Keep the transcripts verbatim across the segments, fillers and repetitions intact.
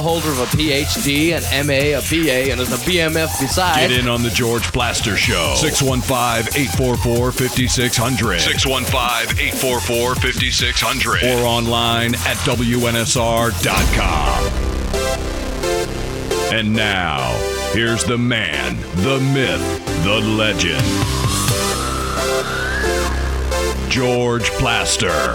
holder of a P H D, an M A, a B A, and is a B M F besides. Get in on the George Plaster Show. six one five, eight four four, five six zero zero. six one five, eight four four, five six zero zero. Or online at W N S R dot com. And now, here's the man, the myth, the legend, George Plaster.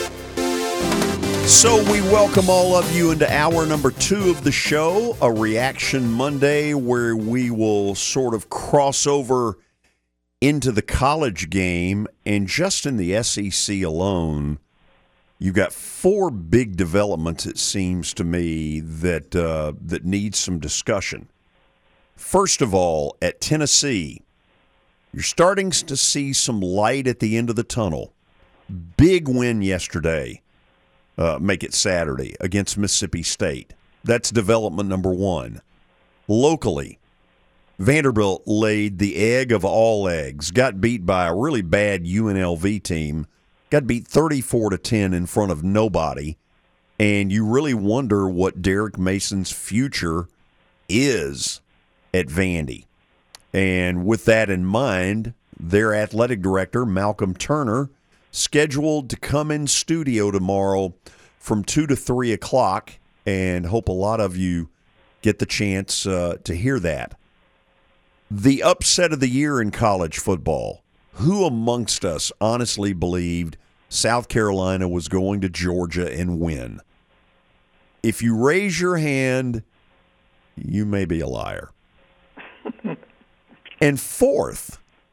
So we welcome all of you into hour number two of the show, a Reaction Monday, where we will sort of cross over into the college game. And just in the S E C alone, you've got four big developments, it seems to me, that uh, that need some discussion. First of all, at Tennessee, you're starting to see some light at the end of the tunnel. Big win yesterday. Uh, make it Saturday against Mississippi State. That's development number one. Locally, Vanderbilt laid the egg of all eggs, got beat by a really bad U N L V team, got beat thirty-four to ten in front of nobody, and you really wonder what Derek Mason's future is at Vandy. And with that in mind, their athletic director, Malcolm Turner, scheduled to come in studio tomorrow from two to three o'clock, and hope a lot of you get the chance uh, to hear that. The upset of the year in college football. Who amongst us honestly believed South Carolina was going to Georgia and win? If you raise your hand, you may be a liar. And fourth,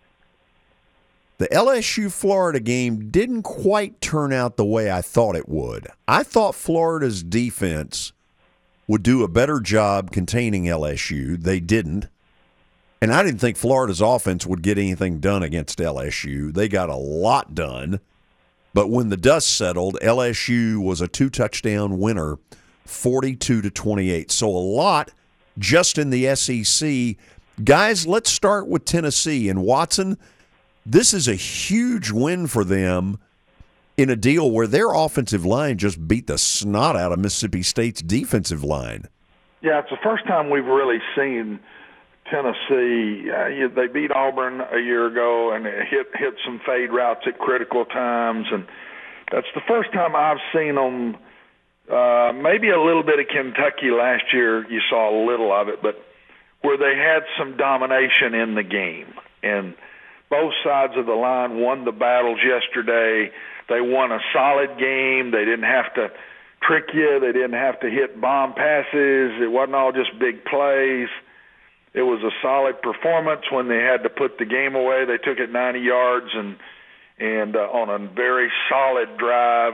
the L S U-Florida game didn't quite turn out the way I thought it would. I thought Florida's defense would do a better job containing L S U. They didn't. And I didn't think Florida's offense would get anything done against L S U. They got a lot done. But when the dust settled, L S U was a two-touchdown winner, forty-two to twenty-eight. So a lot just in the S E C. Guys, let's start with Tennessee. And Watson, this is a huge win for them in a deal where their offensive line just beat the snot out of Mississippi State's defensive line. Yeah, it's the first time we've really seen Tennessee. Uh, they beat Auburn a year ago and hit hit some fade routes at critical times, and that's the first time I've seen them. Uh, maybe a little bit of Kentucky last year. You saw a little of it, but where they had some domination in the game, and both sides of the line won the battles yesterday. They won a solid game. They didn't have to trick you. They didn't have to hit bomb passes. It wasn't all just big plays. It was a solid performance when they had to put the game away. They took it ninety yards and and uh, on a very solid drive.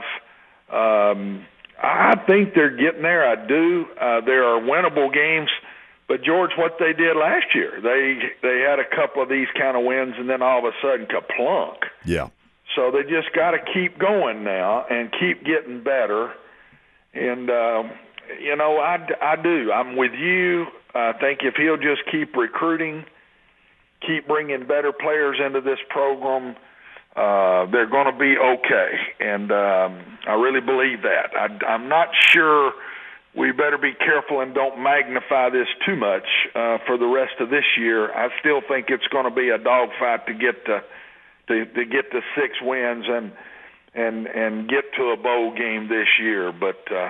Um, I think they're getting there. I do. Uh, there are winnable games. But, George, what they did last year, they they had a couple of these kind of wins, and then all of a sudden, kaplunk. Yeah. So they just got to keep going now and keep getting better. And, uh, you know, I, I do. I'm with you. I think if he'll just keep recruiting, keep bringing better players into this program, uh, they're going to be okay. And um, I really believe that. I, I'm not sure – we better be careful and don't magnify this too much uh, for the rest of this year. I still think it's going to be a dogfight to get to, to to get to six wins and and and get to a bowl game this year. But uh,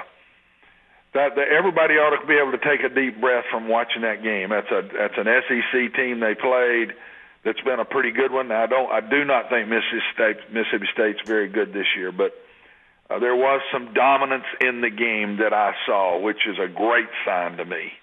that, that everybody ought to be able to take a deep breath from watching that game. That's a that's an S E C team they played that's been a pretty good one. I don't I do not think Mississippi State Mississippi State's very good this year, but. Uh, there was some dominance in the game that I saw, which is a great sign to me.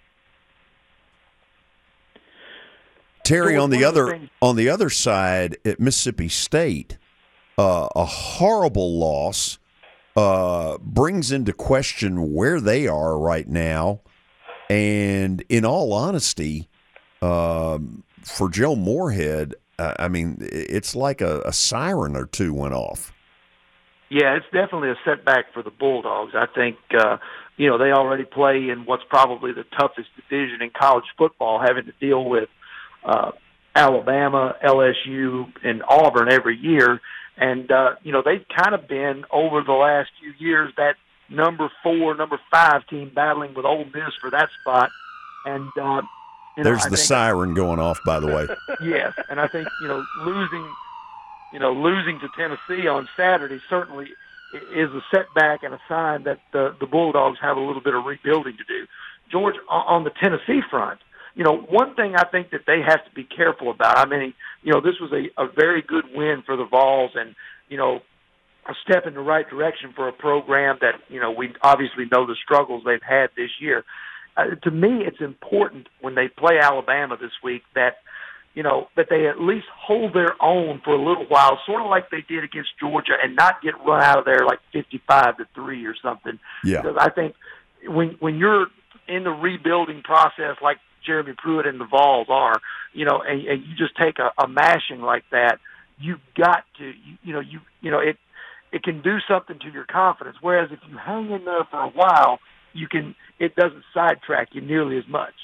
Terry, on the other on the other side at Mississippi State, uh, a horrible loss uh, brings into question where they are right now. And in all honesty, um, for Joe Moorhead, uh, I mean, it's like a, a siren or two went off. Yeah, it's definitely a setback for the Bulldogs. I think, uh, you know, they already play in what's probably the toughest division in college football, having to deal with uh, Alabama, L S U, and Auburn every year. And, uh, you know, they've kind of been, over the last few years, that number four, number five team battling with Ole Miss for that spot. And uh, you know, there's I the think, siren going off, by the way. Yes, and I think you know losing, you know losing to Tennessee on Saturday certainly is a setback and a sign that the the Bulldogs have a little bit of rebuilding to do. George, on the Tennessee front, you know, one thing I think that they have to be careful about. I mean, you know, this was a, a very good win for the Vols, and you know, a step in the right direction for a program that you know we obviously know the struggles they've had this year. Uh, to me, it's important when they play Alabama this week that, you know, that they at least hold their own for a little while, sort of like they did against Georgia, and not get run out of there like fifty-five to three or something. Yeah. Because I think when when you're in the rebuilding process like Jeremy Pruitt and the Vols are, you know, and, and you just take a, a mashing like that, you've got to, you, you know, you you know, it it can do something to your confidence. Whereas if you hang in there for a while, you can. It doesn't sidetrack you nearly as much.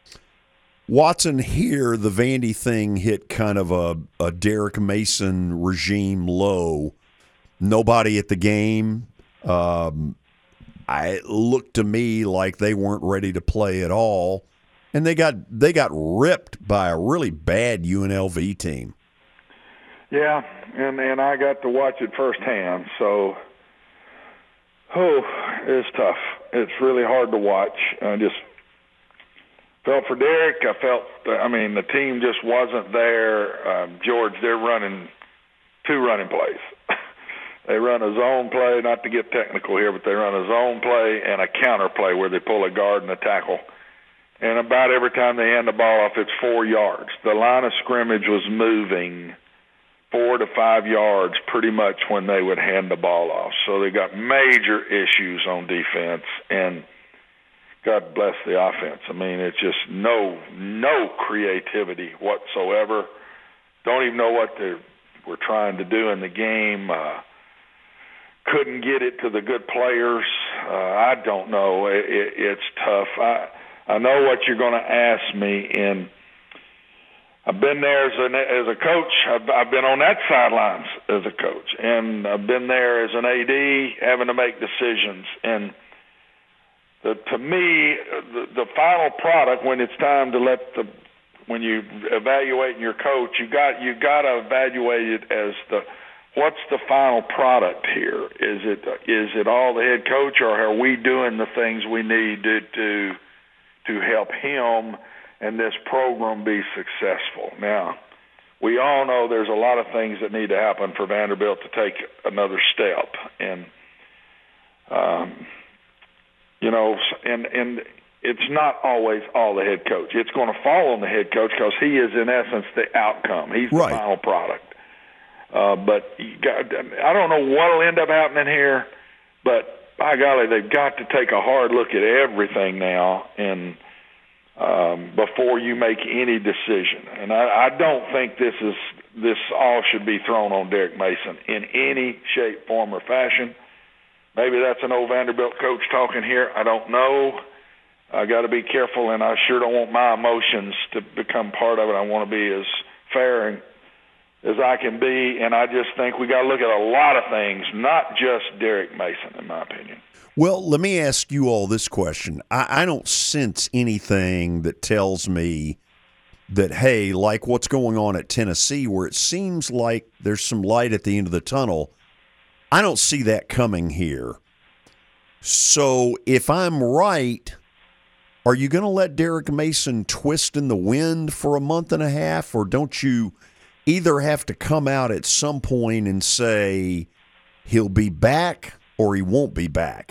Watson, here the Vandy thing hit kind of a, a Derek Mason regime low. Nobody at the game. Um, I, it looked to me like they weren't ready to play at all, and they got they got ripped by a really bad U N L V team. Yeah, and and I got to watch it firsthand, so. Oh, it's tough. It's really hard to watch. I just felt for Derek. I felt, I mean, the team just wasn't there. Um, George, they're running two running plays. They run a zone play, not to get technical here, but they run a zone play and a counter play where they pull a guard and a tackle. And about every time they hand the ball off, it's four yards. The line of scrimmage was moving four to five yards pretty much when they would hand the ball off. So they got major issues on defense, and God bless the offense. I mean, it's just no no creativity whatsoever. Don't even know what they were trying to do in the game. Uh, couldn't get it to the good players. Uh, I don't know. It, it, it's tough. I, I know what you're going to ask me, and I've been there as a, as a coach. I've, I've been on that sidelines as a coach, and I've been there as an A D having to make decisions. And the, to me, the, the final product, when it's time to let the when you evaluate your coach, you got you got to evaluate it as the what's the final product here? Is it is it all the head coach, or are we doing the things we need to to to help him and this program be successful? Now, we all know there's a lot of things that need to happen for Vanderbilt to take another step, and um, you know, and and it's not always all the head coach. It's going to fall on the head coach because he is, in essence, the outcome. He's the right. final product. Uh, but you got, I don't know what will end up happening here, but by golly, they've got to take a hard look at everything now and. Um, before you make any decision. And I, I don't think this is this all should be thrown on Derek Mason in any shape, form, or fashion. Maybe that's an old Vanderbilt coach talking here. I don't know. I got to be careful, and I sure don't want my emotions to become part of it. I want to be as fair and, as I can be, and I just think we got to look at a lot of things, not just Derek Mason, in my opinion. Well, let me ask you all this question. I, I don't sense anything that tells me that, hey, like what's going on at Tennessee, where it seems like there's some light at the end of the tunnel. I don't see that coming here. So if I'm right, are you going to let Derek Mason twist in the wind for a month and a half, or don't you either have to come out at some point and say he'll be back or he won't be back?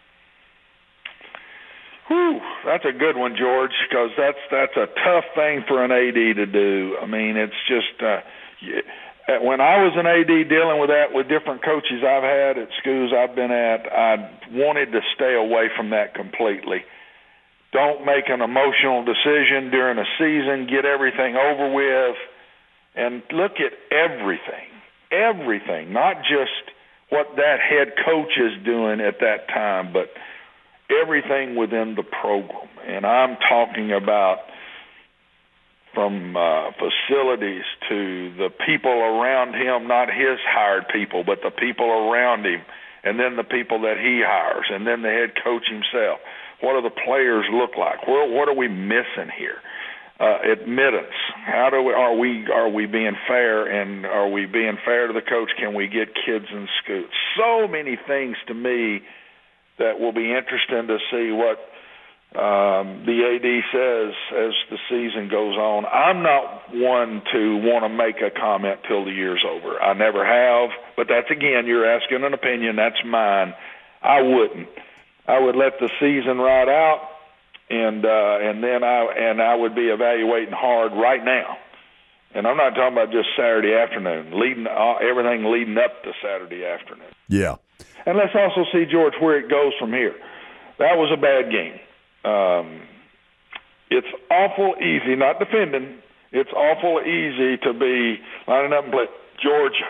Whew, that's a good one, George, because that's that's a tough thing for an A D to do. I mean, it's just uh, when I was an A D dealing with that with different coaches I've had at schools I've been at, I wanted to stay away from that completely. Don't make an emotional decision during a season. Get everything over with, and look at everything, everything, not just what that head coach is doing at that time, but everything within the program. And I'm talking about from uh, facilities to the people around him, not his hired people, but the people around him, and then the people that he hires, and then the head coach himself. What do the players look like? What, what are we missing here? Uh, admittance. How do we, are we are we being fair, and are we being fair to the coach? Can we get kids in school? So many things to me that will be interesting to see what um, the A D says as the season goes on. I'm not one to want to make a comment till the year's over. I never have, but that's, again, you're asking an opinion. That's mine. I wouldn't. I would let the season ride out, and uh, and then I and I would be evaluating hard right now. And I'm not talking about just Saturday afternoon, leading uh, everything leading up to Saturday afternoon. Yeah. And let's also see, George, where it goes from here. That was a bad game. Um, it's awful easy, not defending, it's awful easy to be lining up and play Georgia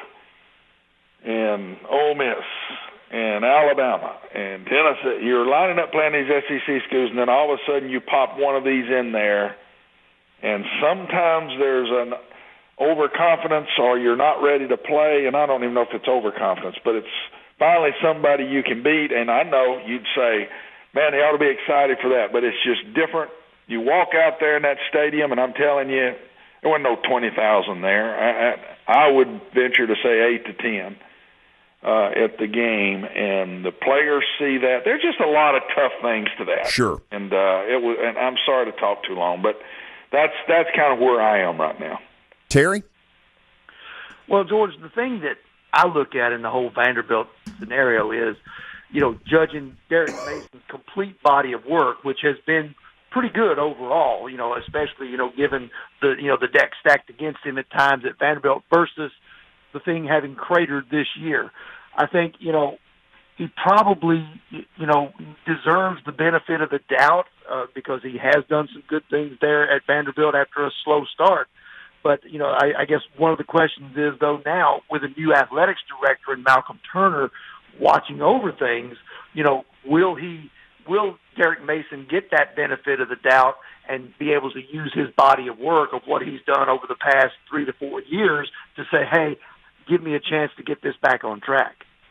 and Ole Miss and Alabama and Tennessee. You're lining up playing these S E C schools, and then all of a sudden you pop one of these in there, and sometimes there's an overconfidence or you're not ready to play, and I don't even know if it's overconfidence, but it's finally somebody you can beat, and I know you'd say, man, they ought to be excited for that, but it's just different. You walk out there in that stadium, and I'm telling you, there wasn't no twenty thousand there. I, I, I would venture to say eight to ten uh, at the game, and the players see that. There's just a lot of tough things to that. Sure. And uh, it was. And I'm sorry to talk too long, but that's that's kind of where I am right now. Terry? Well, George, the thing that I look at in the whole Vanderbilt scenario is, you know, judging Derek Mason's complete body of work, which has been pretty good overall, you know, especially, you know, given the, you know, the deck stacked against him at times at Vanderbilt versus the thing having cratered this year. I think, you know, he probably, you know, deserves the benefit of the doubt uh, because he has done some good things there at Vanderbilt after a slow start. But, you know, I, I guess one of the questions is, though, now with a new athletics director and Malcolm Turner watching over things, you know, will he, will Derek Mason get that benefit of the doubt and be able to use his body of work of what he's done over the past three to four years to say, hey, give me a chance to get this back on track?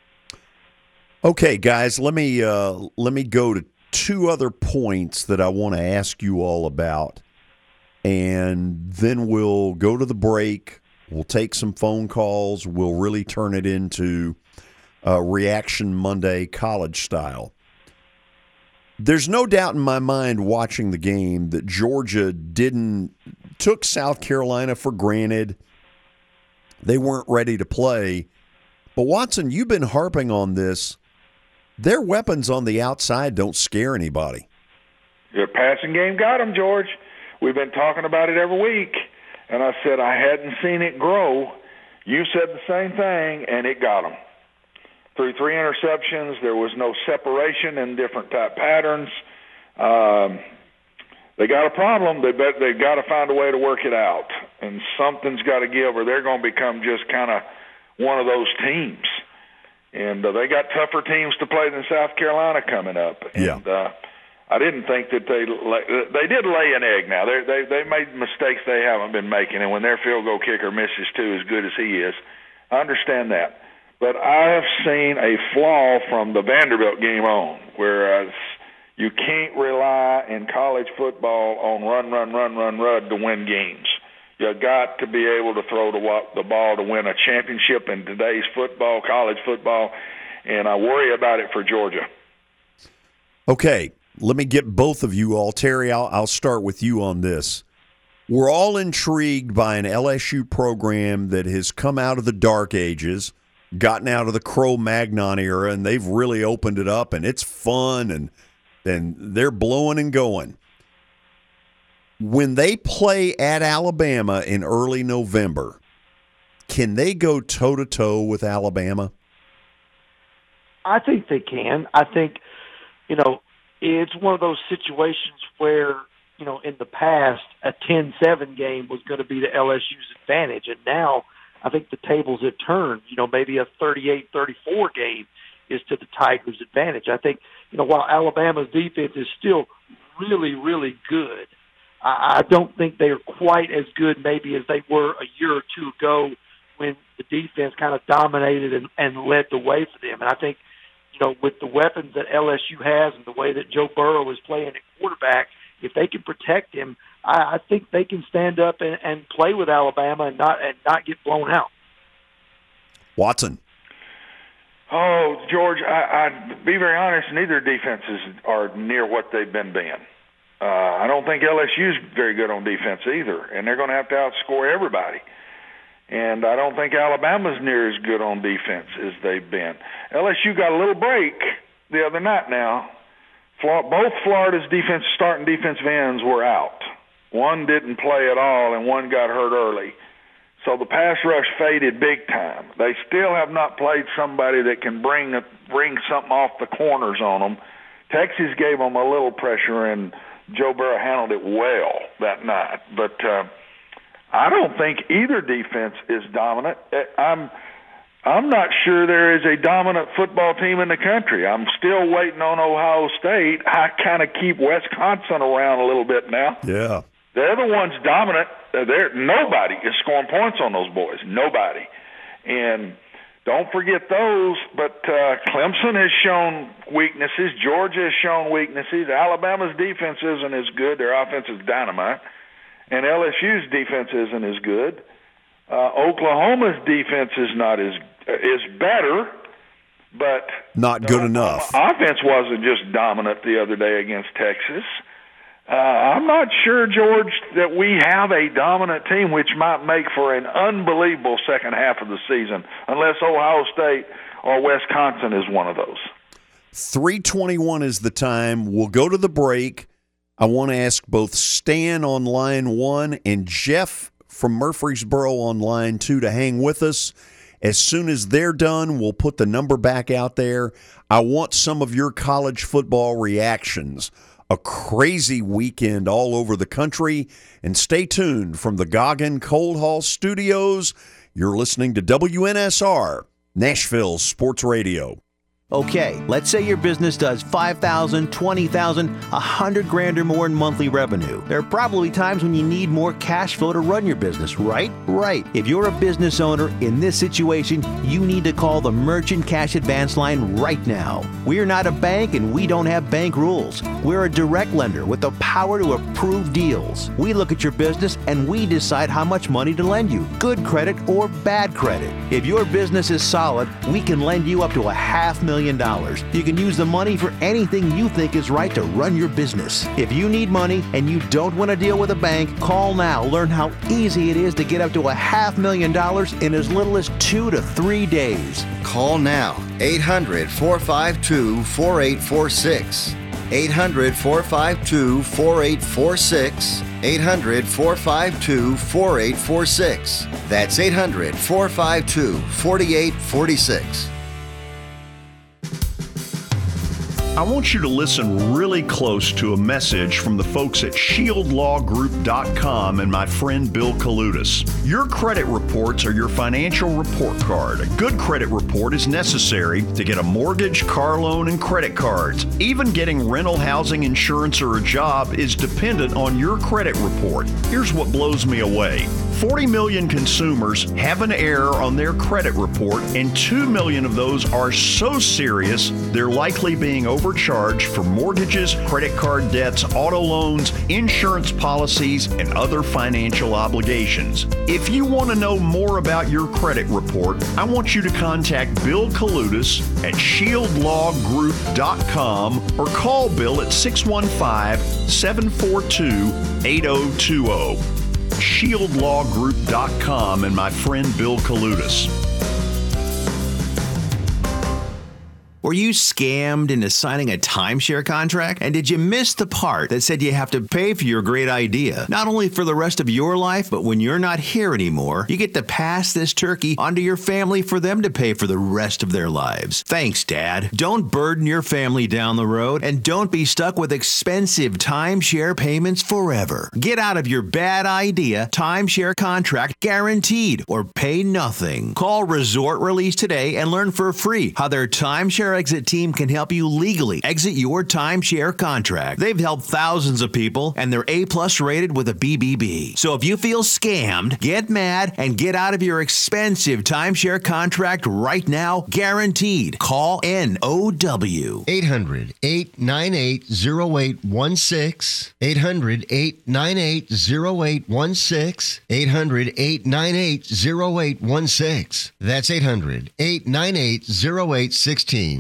Okay, guys, let me uh, let me go to two other points that I want to ask you all about, and then we'll go to the break. We'll take some phone calls. We'll really turn it into uh, Reaction Monday college style. There's no doubt in my mind watching the game that Georgia didn't took South Carolina for granted. They weren't ready to play. But Watson, you've been harping on this. Their weapons on the outside don't scare anybody. Their passing game got them, George. We've been talking about it every week, and I said I hadn't seen it grow. You said the same thing, and it got them. Through three interceptions, there was no separation in different type patterns. Um, they got a problem. They bet they've got to find a way to work it out, and something's got to give, or they're going to become just kind of one of those teams. And uh, they got tougher teams to play than South Carolina coming up. Yeah. And uh, I didn't think that they they did lay an egg. Now they they they made mistakes they haven't been making, and when their field goal kicker misses too, as good as he is, I understand that. But I have seen a flaw from the Vanderbilt game on, whereas you can't rely in college football on run, run, run, run, run to win games. You got to be able to throw the, the ball to win a championship in today's football, college football, and I worry about it for Georgia. Okay, let me get both of you all. Terry, I'll, I'll start with you on this. We're all intrigued by an L S U program that has come out of the dark ages, gotten out of the Cro-Magnon era, and they've really opened it up, and it's fun, and and they're blowing and going. When they play at Alabama in early November, can they go toe-to-toe with Alabama? I think they can. I think, you know, it's one of those situations where, you know, in the past, a ten seven game was going to be to L S U's advantage, and now I think the tables have turned. You know, maybe a thirty-eight thirty-four game is to the Tigers' advantage. I think, you know, while Alabama's defense is still really, really good, I don't think they are quite as good maybe as they were a year or two ago when the defense kind of dominated and, and led the way for them. And I think, you know, with the weapons that L S U has and the way that Joe Burrow is playing at quarterback, if they can protect him, I, I think they can stand up and, and play with Alabama and not and not get blown out. Watson. Oh, George, I, I'd be very honest, neither defenses are near what they've been being. Uh, I don't think L S U's very good on defense either, and they're going to have to outscore everybody. And I don't think Alabama's near as good on defense as they've been. L S U got a little break the other night now. Both Florida's defense starting defensive ends were out. One didn't play at all, and one got hurt early. So the pass rush faded big time. They still have not played somebody that can bring a, bring something off the corners on them. Texas gave them a little pressure, and Joe Burrow handled it well that night. But uh, I don't think either defense is dominant. I'm I'm not sure there is a dominant football team in the country. I'm still waiting on Ohio State. I kind of keep Wisconsin around a little bit now. Yeah. They're the ones dominant. They're, nobody is scoring points on those boys. Nobody. And don't forget those. But uh, Clemson has shown weaknesses. Georgia has shown weaknesses. Alabama's defense isn't as good. Their offense is dynamite. And L S U's defense isn't as good. Uh, Oklahoma's defense is not as is better, but not good enough. Offense wasn't just dominant the other day against Texas. Uh, I'm not sure, George, that we have a dominant team, which might make for an unbelievable second half of the season, unless Ohio State or Wisconsin is one of those. three twenty-one is the time. We'll go to the break. I want to ask both Stan on line one and Jeff from Murfreesboro on line two to hang with us. As soon as they're done, we'll put the number back out there. I want some of your college football reactions. A crazy weekend all over the country. And stay tuned from the Goggin Cold Hall Studios. You're listening to W N S R, Nashville Sports Radio. Okay, let's say your business does five thousand, twenty thousand, one hundred grand or more in monthly revenue. There are probably times when you need more cash flow to run your business, right? Right. If you're a business owner in this situation, you need to call the Merchant Cash Advance line right now. We're not a bank and we don't have bank rules. We're a direct lender with the power to approve deals. We look at your business and we decide how much money to lend you, good credit or bad credit. If your business is solid, we can lend you up to a half million dollars. You can use the money for anything you think is right to run your business. If you need money and you don't want to deal with a bank, call now. Learn how easy it is to get up to a half million dollars in as little as two to three days. Call now. eight hundred, four five two, four eight four six. eight hundred, four five two, four eight four six. eight hundred, four five two, four eight four six. That's eight hundred, four five two, four eight four six. I want you to listen really close to a message from the folks at shield law group dot com and my friend Bill Kaludis. Your credit reports are your financial report card. A good credit report is necessary to get a mortgage, car loan, and credit cards. Even getting rental housing insurance or a job is dependent on your credit report. Here's what blows me away. forty million consumers have an error on their credit report, and two million of those are so serious they're likely being overcharged for mortgages, credit card debts, auto loans, insurance policies, and other financial obligations. If you want to know more about your credit report, I want you to contact Bill Kaludis at shield law group dot com or call Bill at six one five, seven four two, eight zero two zero. shield law group dot com and my friend Bill Kaludis. Were you scammed into signing a timeshare contract? And did you miss the part that said you have to pay for your great idea? Not only for the rest of your life, but when you're not here anymore, you get to pass this turkey onto your family for them to pay for the rest of their lives. Thanks, Dad. Don't burden your family down the road, and don't be stuck with expensive timeshare payments forever. Get out of your bad idea timeshare contract guaranteed, or pay nothing. Call Resort Release today and learn for free how their timeshare Exit team can help you legally exit your timeshare contract. They've helped thousands of people, and they're A-plus rated with a B B B. So if you feel scammed, get mad and get out of your expensive timeshare contract right now, guaranteed. Call N O W. eight hundred, eight nine eight, zero eight one six. eight hundred, eight nine eight, zero eight one six. eight hundred, eight nine eight, zero eight one six. That's eight hundred, eight nine eight, zero eight one six.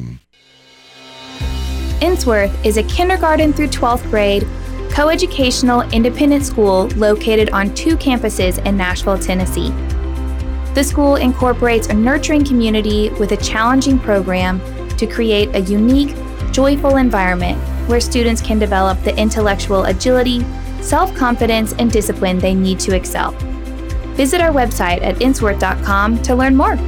Innsworth is a kindergarten through twelfth grade coeducational independent school located on two campuses in Nashville, Tennessee. The school incorporates a nurturing community with a challenging program to create a unique, joyful environment where students can develop the intellectual agility, self-confidence, and discipline they need to excel. Visit our website at innsworth dot com to learn more.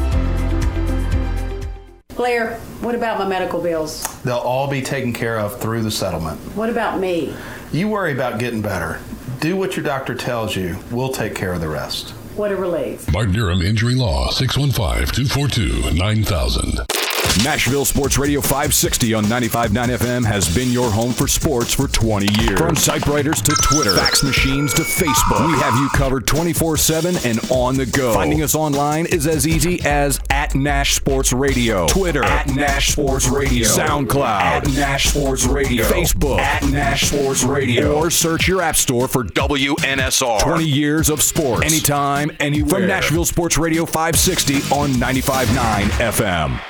Blair, what about my medical bills? They'll all be taken care of through the settlement. What about me? You worry about getting better. Do what your doctor tells you. We'll take care of the rest. What a relief. Martin Durham Injury Law, six one five, two four two, nine thousand. Nashville Sports Radio five sixty on ninety-five point nine F M has been your home for sports for twenty years. From typewriters to Twitter, fax machines to Facebook, we have you covered twenty-four seven and on the go. Finding us online is as easy as at Nash Sports Radio, Twitter at Nash Sports Radio, SoundCloud at Nash Sports Radio, Facebook at Nash Sports Radio, or search your app store for W N S R. twenty years of sports, anytime, anywhere. From Nashville Sports Radio five sixty on ninety-five point nine F M.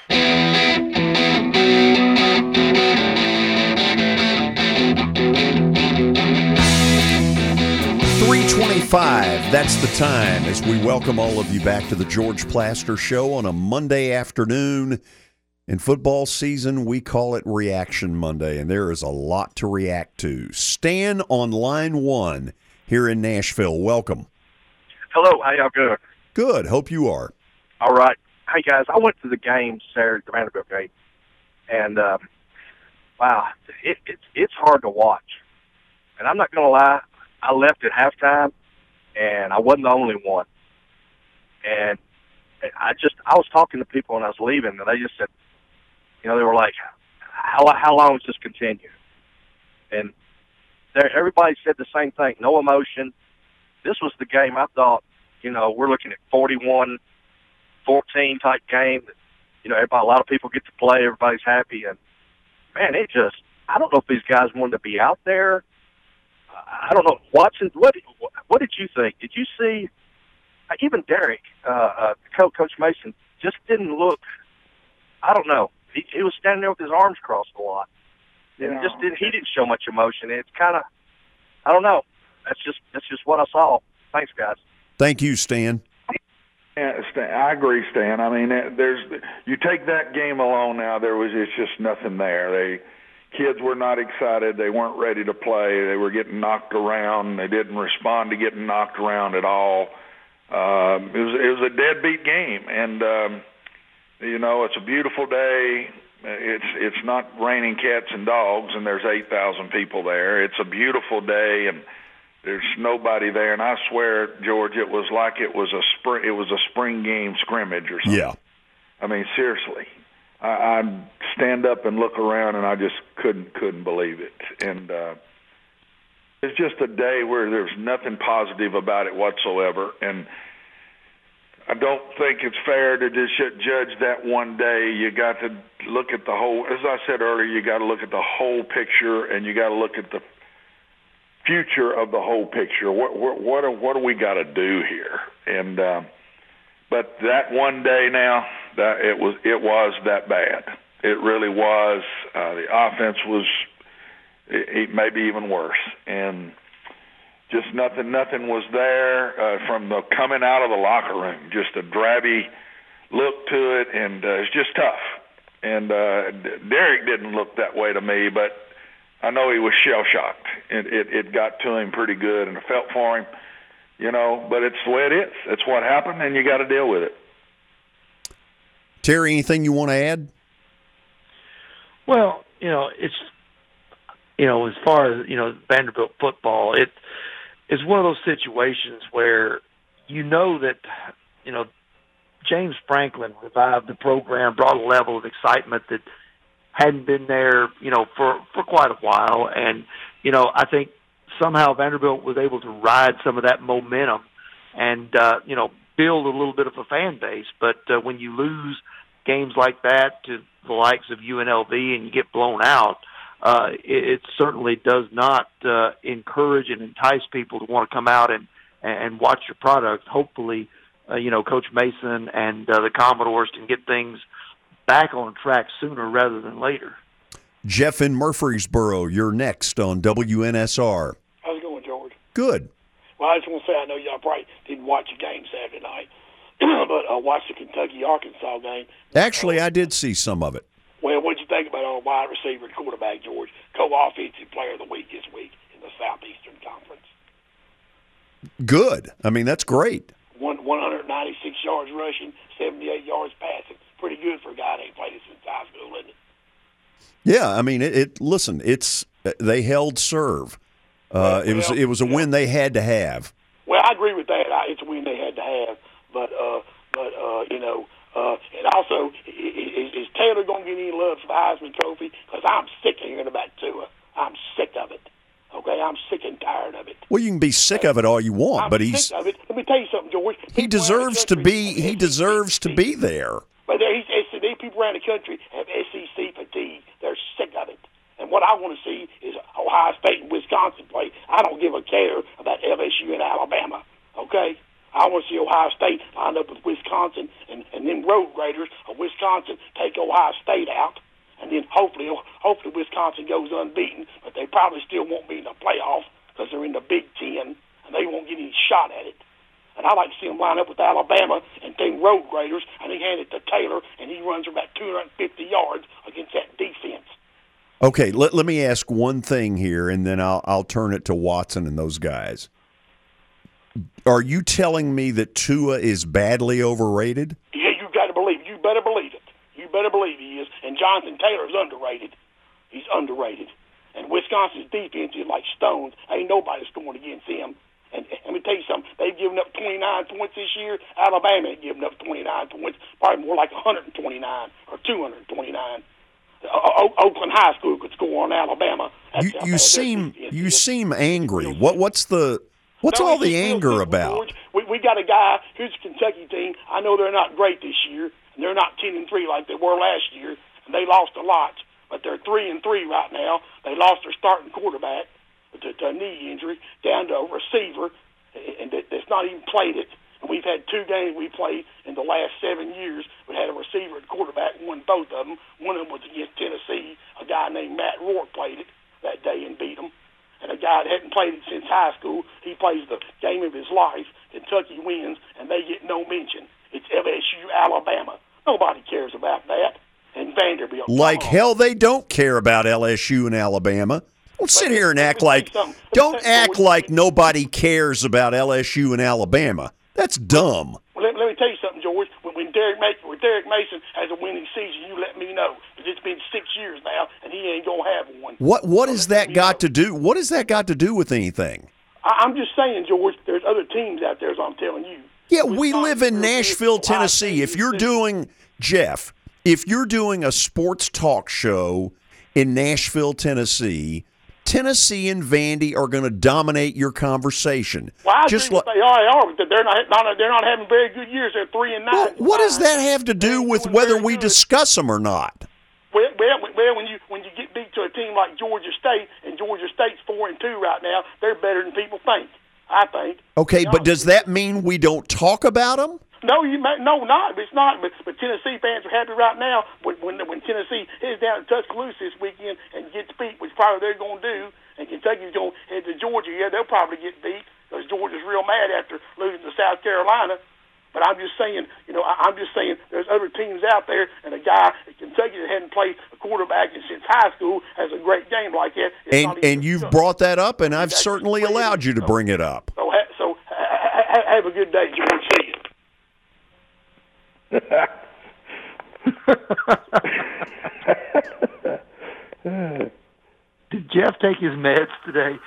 three twenty-five, that's the time as we welcome all of you back to the George Plaster Show on a Monday afternoon. In football season, we call it Reaction Monday, and there is a lot to react to. Stan on line one here in Nashville. Welcome. Hello, how y'all doing? Good, hope you are. All right. Hey, guys, I went to the game Saturday, the Vanderbilt game, and, uh, wow, it, it, it's hard to watch. And I'm not going to lie, I left at halftime, and I wasn't the only one. And I just, I was talking to people when I was leaving, and they just said, you know, they were like, how, how long does this continue? And everybody said the same thing, no emotion. This was the game I thought, you know, we're looking at forty-one fourteen type game that, you know, everybody, a lot of people get to play, everybody's happy, and man, it just, I don't know if these guys wanted to be out there. I don't know. Watching, what what did you think? Did you see, even Derek, uh, uh, Coach Mason, just didn't look, I don't know. He, he was standing there with his arms crossed a lot. And Yeah. just didn't, he didn't show much emotion. It's kind of, I don't know. That's just, that's just what I saw. Thanks, guys. Thank you, Stan. Yeah, Stan, I agree, Stan. I mean, there's you take that game alone now. There was it's just nothing there. They kids were not excited. They weren't ready to play. They were getting knocked around. They didn't respond to getting knocked around at all. Um, it was it was a deadbeat game, and um, you know it's a beautiful day. It's it's not raining cats and dogs, and there's eight thousand people there. It's a beautiful day, and there's nobody there, and I swear, George, it was like it was a spring. It was a spring game scrimmage or something. Yeah. I mean, seriously, I, I'd stand up and look around, and I just couldn't couldn't believe it. And uh, it's just a day where there's nothing positive about it whatsoever. And I don't think it's fair to just judge that one day. You got to look at the whole. As I said earlier, you got to look at the whole picture, and you got to look at the future of the whole picture. What what what do, what do we got to do here? And um, but that one day now, that it was it was that bad. It really was. Uh, the offense was it, it maybe even worse, and just nothing nothing was there uh, from the coming out of the locker room. Just a drabby look to it, and uh, it's just tough. And uh, Derek didn't look that way to me, but I know he was shell-shocked. It, it, it got to him pretty good, and I felt for him, you know, but it's the way it is. It's what happened, and you got to deal with it. Terry, anything you want to add? Well, you know, it's, you know, as far as, you know, Vanderbilt football, it is one of those situations where you know that, you know, James Franklin revived the program, brought a level of excitement that hadn't been there, you know, for, for quite a while. And, you know, I think somehow Vanderbilt was able to ride some of that momentum and, uh, you know, build a little bit of a fan base. But uh, when you lose games like that to the likes of U N L V and you get blown out, uh, it, it certainly does not uh, encourage and entice people to want to come out and, and watch your product. Hopefully, uh, you know, Coach Mason and uh, the Commodores can get things back on track sooner rather than later. Jeff in Murfreesboro, you're next on W N S R. How's it going, George? Good. Well, I just want to say I know y'all probably didn't watch the game Saturday night, but I watched the Kentucky-Arkansas game. Actually, I did see some of it. Well, what did you think about our wide receiver and quarterback, George? Co-offensive player of the week this week in the Southeastern Conference. Good. I mean, that's great. One, one hundred ninety-six yards rushing, seventy-eight yards passing. Pretty good for a guy that ain't played it since high school, isn't it? Yeah, I mean, it. it listen, it's they held serve. Uh, it was well, it was a yeah. win they had to have. Well, I agree with that. I, it's a win they had to have, but uh, but uh, you know, uh, and also, is, is Taylor going to get any love for the Heisman Trophy? Because I'm sick of hearing about Tua. I'm sick of it. Okay, I'm sick and tired of it. Well, you can be sick of it all you want, I'm but sick he's of it. Let me tell you something, George. he People deserves around the to country be he have deserves to S E C be there. But there, he's, these people around the country have S E C fatigue. They're sick of it. And what I want to see is Ohio State and Wisconsin play. I don't give a care about L S U and Alabama, okay? I want to see Ohio State line up with Wisconsin and, and then road graders of Wisconsin take Ohio State out. And then hopefully hopefully Wisconsin goes unbeaten, but they probably still won't be in the playoff because they're in the Big Ten, and they won't get any shot at it. And I like to see them line up with Alabama and then road graders, and they hand it to Taylor, and he runs for about two hundred fifty yards against that defense. Okay, let, let me ask one thing here, and then I'll I'll turn it to Watson and those guys. Are you telling me that Tua is badly overrated? Yeah, you got to believe it. You better believe it. You better believe he is. And Jonathan Taylor's underrated. He's underrated. And Wisconsin's defense is like stones. Ain't nobody scoring against him. And, and let me tell you something. They've given up twenty-nine points this year. Alabama ain't given up twenty-nine points. Probably more like one hundred twenty-nine or two hundred twenty-nine. O- Oakland High School could score on Alabama. That's You, how you bad seem their defense you is. seem angry. What what's the what's No, all it's the just real anger simple, about? George. We, we got a guy who's a Kentucky team. I know they're not great this year, and they're not ten and three like they were last year, and they lost a lot. But they're three and three right now. They lost their starting quarterback to, to a knee injury, down to a receiver, and that, that's not even played it. And we've had two games we played in the last seven years. We had a receiver and quarterback, won both of them. One of them was against Tennessee. A guy named Matt Rourke played it that day and beat them. And a guy that hadn't played it since high school, he plays the game of his life. Kentucky wins, and they get no mention. It's L S U, Alabama. Nobody cares about that. And Vanderbilt. Like hell, they don't care about L S U and Alabama. Don't sit here and act like don't act like nobody cares about L S U and Alabama. That's dumb. Well, let, let me tell you something, George. When, when Derek Mason, when Derek Mason has a winning season, you let me know. Because it's been six years now, and he ain't gonna have one. What what has that got to do? What has that got to do with anything? I, I'm just saying, George. There's other teams out there, as I'm telling you. Yeah, we live in Nashville, Tennessee. If you're doing, Jeff, if you're doing a sports talk show in Nashville, Tennessee, Tennessee and Vandy are going to dominate your conversation. Well, I Just agree like, that they are, but they're not, not. They're not having very good years. They're three and nine. well, what does that have to do with whether we discuss them or not? Well, well, well, when you when you get beat to a team like Georgia State, and Georgia State's four and two right now, they're better than people think. I think. Okay, but does that mean we don't talk about them? No, you may, no, not. It's not. But, but Tennessee fans are happy right now when when, when Tennessee heads down to Tuscaloosa this weekend and gets beat, which probably they're going to do. And Kentucky's going to head to Georgia. Yeah, they'll probably get beat because Georgia's real mad after losing to South Carolina. But I'm just saying, you know, I, I'm just saying there's other teams out there, and a guy at Kentucky that hadn't played a quarterback since high school has a great game like that. It's And and you've brought that up, and I've certainly allowed you to bring it up. So, ha- so ha- ha- have a good day, George. See you. Did Jeff take his meds today?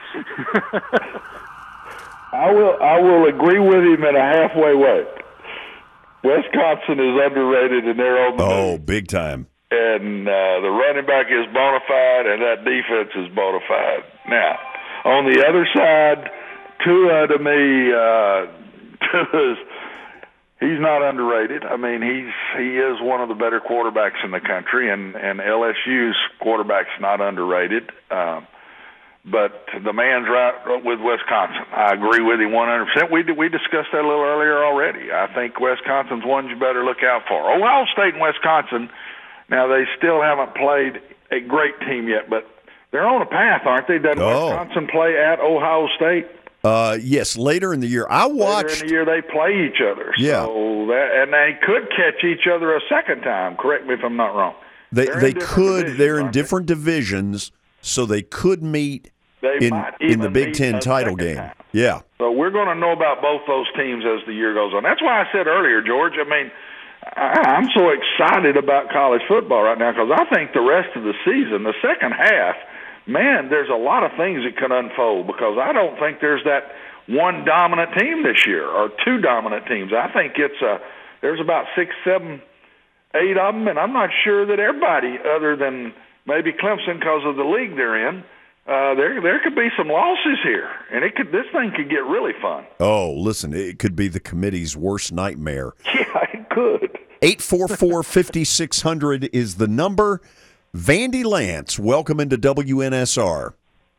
I will. I will agree with him in a halfway way. Wisconsin is underrated, and they're on the Oh, move. big time. And uh, the running back is bona fide, and that defense is bona fide. Now, on the other side, Tua to me, uh, Tua's he's not underrated. I mean, he's he is one of the better quarterbacks in the country, and and L S U's quarterback's not underrated. Um, but the man's right with Wisconsin. I agree with him one hundred percent. We we discussed that a little earlier already. I think Wisconsin's one you better look out for. Ohio State and Wisconsin. Now they still haven't played a great team yet, but they're on a path, aren't they? Doesn't Oh. Wisconsin play at Ohio State? Uh, yes, later in the year. I watched. Later in the year they play each other. Yeah. So that, and they could catch each other a second time. Correct me if I'm not wrong. They They're in they different could. divisions, They're in aren't they? different divisions, so they could meet They in might in the even Big meet Ten a title second game. time. Yeah. So we're going to know about both those teams as the year goes on. That's why I said earlier, George, I mean, I, I'm so excited about college football right now because I think the rest of the season, the second half, man, there's a lot of things that can unfold because I don't think there's that one dominant team this year or two dominant teams. I think it's a, there's about six, seven, eight of them, and I'm not sure that everybody other than maybe Clemson because of the league they're in, Uh, there, there could be some losses here, and it could. This thing could get really fun. Oh, listen, it could be the committee's worst nightmare. Yeah, it could. eight four four, five six zero zero is the number. Vandy Lance, welcome into W N S R.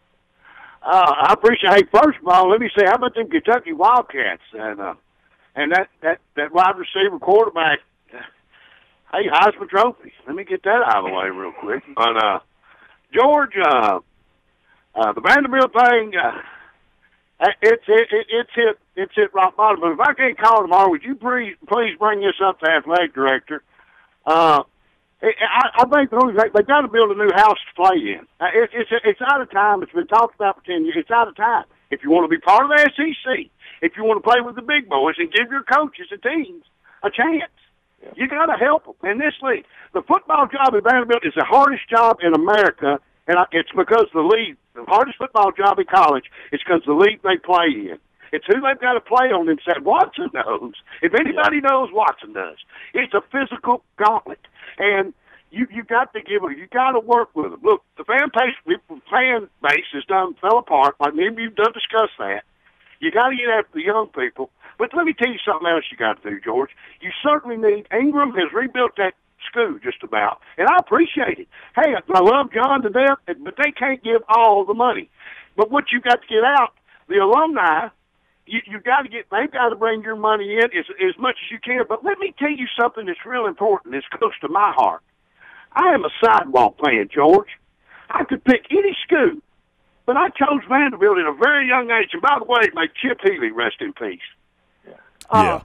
Uh, I appreciate. Hey, first of all, let me say, how about them Kentucky Wildcats and uh, and that, that, that wide receiver quarterback? Hey, Heisman Trophy. Let me get that out of the way real quick. But uh, George, uh, uh, the Vanderbilt thing, uh, it's it, it, it's hit it's hit rock bottom. But if I can't call tomorrow, would you please please bring this up to athletic director? Uh, I, I think the only thing, they got to build a new house to play in. Uh, it, it's it's out of time. It's been talked about for ten years. It's out of time. If you want to be part of the S E C, if you want to play with the big boys and give your coaches and teams a chance, you got to help them in this league. The football job at Vanderbilt is the hardest job in America, and I, it's because the league, the hardest football job in college is because the league they play in. It's who they've got to play on inside. Watson knows. If anybody knows, Watson does. It's a physical gauntlet, and you you got to give them. You got to work with them. Look, the fan base, fan base has done fell apart. Like maybe you've done discussed that. You got to get after the young people. But let me tell you something else you got to do, George. You certainly need. Ingram has rebuilt that school just about, and I appreciate it. Hey, I love John to death, but they can't give all the money. But what you got to get out, the alumni. You, you got to get. They've got to bring your money in as as much as you can. But let me tell you something that's real important. That's close to my heart. I am a sidewalk fan, George. I could pick any school, but I chose Vanderbilt at a very young age. And by the way, may Chip Healy rest in peace. Yeah. Uh,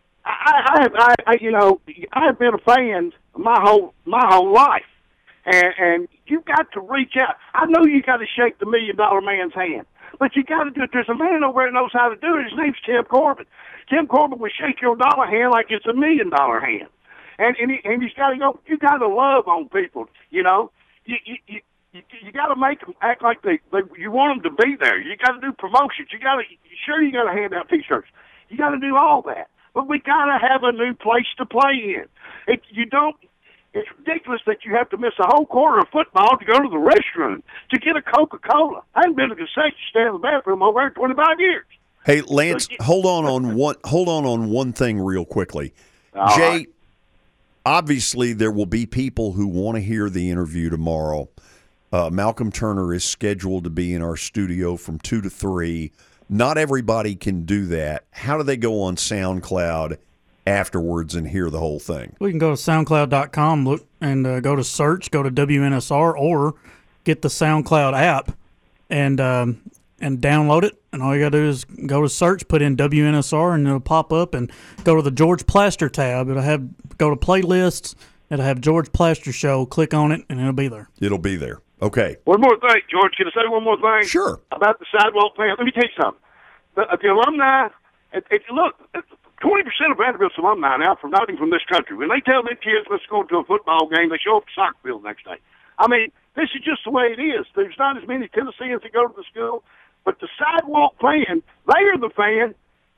I, I have, I, I, you know, I have been a fan my whole my whole life, and and you've got to reach out. I know you got to shake the million dollar man's hand. But you got to do it. There's a man over there that knows how to do it. His name's Tim Corbin. Tim Corbin will shake your dollar hand like it's a million dollar hand, and and, he, and he's got to go. You got to love on people. You know, you you you, you, you got to make them act like they, they you want them to be there. You got to do promotions. You got to sure you got to hand out T-shirts. You got to do all that. But we got to have a new place to play in. If you don't. It's ridiculous that you have to miss a whole quarter of football to go to the restroom to get a Coca-Cola. I haven't been to a concession stand in the bathroom over there in twenty-five years. Hey, Lance, hold on on one hold on on one thing real quickly. All Jay, right. obviously there will be people who want to hear the interview tomorrow. Uh, Malcolm Turner is scheduled to be in our studio from two to three. Not everybody can do that. How do they go on SoundCloud afterwards and hear the whole thing? We can go to SoundCloud dot com, look and uh, go to search, go to W N S R, or get the SoundCloud app and um, and download it. And all you got to do is go to search, put in W N S R, and it'll pop up. And go to the George Plaster tab. It'll have go to playlists. It'll have George Plaster Show. Click on it, and it'll be there. It'll be there. Okay. One more thing, George. Can I say one more thing? Sure. About the sidewalk fan. Let me tell you something. The, the alumni. It, it, look. It, Twenty percent of Vanderbilt's alumni now from not even from this country. When they tell their kids let's go to a football game, they show up to soccer field the next day. I mean, this is just the way it is. There's not as many Tennesseans that go to the school, but the sidewalk fan, they are the fan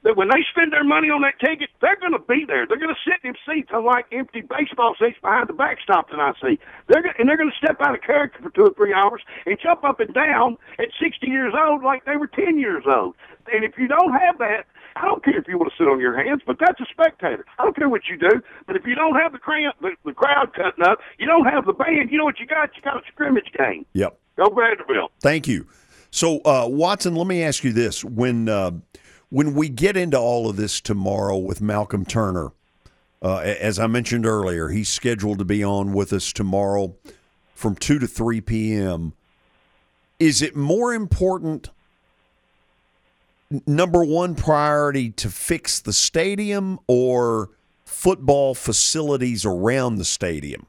that when they spend their money on that ticket, they're going to be there. They're going to sit in them seats, unlike empty baseball seats behind the backstop that I see. They're gonna, and they're going to step out of character for two or three hours and jump up and down at sixty years old like they were ten years old. And if you don't have that, I don't care if you want to sit on your hands, but that's a spectator. I don't care what you do, but if you don't have the crowd, the, the crowd cutting up, you don't have the band, you know what you got? You got a scrimmage game. Yep. Go Vanderbilt. Thank you. So, uh, Watson, let me ask you this. When uh, when we get into all of this tomorrow with Malcolm Turner, uh, as I mentioned earlier, he's scheduled to be on with us tomorrow from two to three p.m. Is it more important, number one priority, to fix the stadium or football facilities around the stadium?